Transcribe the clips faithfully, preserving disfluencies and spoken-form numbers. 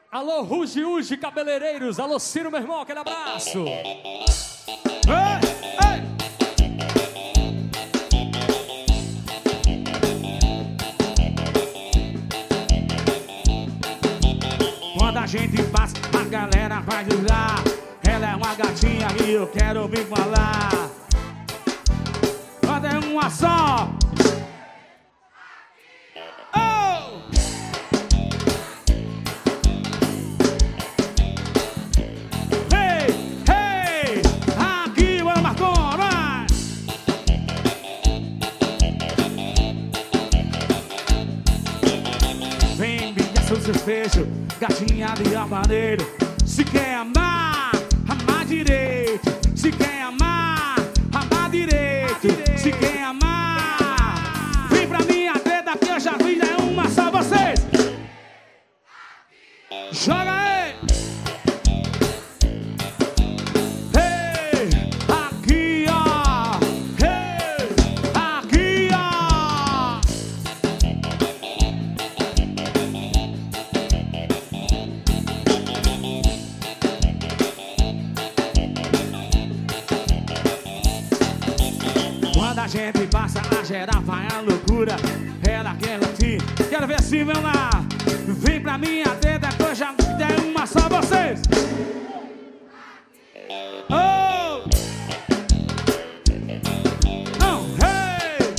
Alô, Ruge, Uge, cabeleireiros. Alô, Ciro, meu irmão, aquele abraço. Ei, ei. Quando a gente passa, a galera vai julgar. Ela é uma gatinha e eu quero me falar. Quando é uma só. Oh! Hey, hey! Aqui, bora, Marcon, vai! Vem, minha seus desfechos, gatinha de habaneiro. Se quer amar, amar direito. Se quer amar, amar direito. Se quer amar, vem pra minha treta que eu já vi, é uma só vocês. Joga aí. Hey, aqui ó. Hey, aqui ó. Quando a gente passa, a geral vai a loucura. Ela quer latir, quero ver se vão lá. Vem pra minha teta que eu já der uma só vocês. Oh! Não, hey!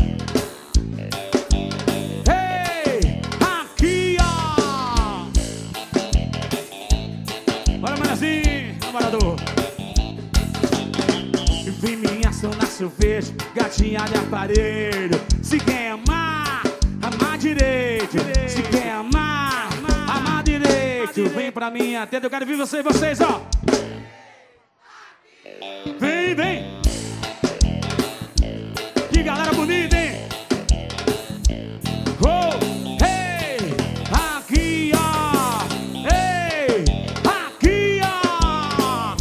Hey! Aqui ó! Bora, manazinho, namorador. Vem minha ação na cerveja, gatinha de aparelho. Se quer amar, amar direito. Se quer amar, amar direito. Vem pra minha teta, eu quero ver vocês, vocês, ó. Vem, vem. Que galera bonita, hein? Oh, hey, aqui, ó. Hey, aqui, ó.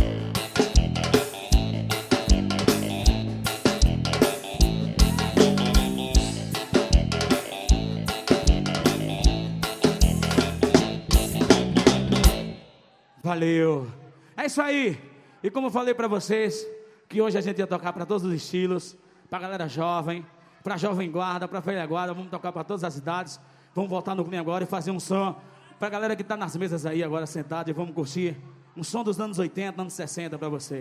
Valeu. É isso aí. E como eu falei pra vocês, que hoje a gente ia tocar pra todos os estilos, pra galera jovem, pra jovem guarda, pra velha guarda, vamos tocar pra todas as idades. Vamos voltar no clima agora e fazer um som pra galera que tá nas mesas aí agora sentada e vamos curtir um som dos anos oitenta, anos sessenta pra vocês.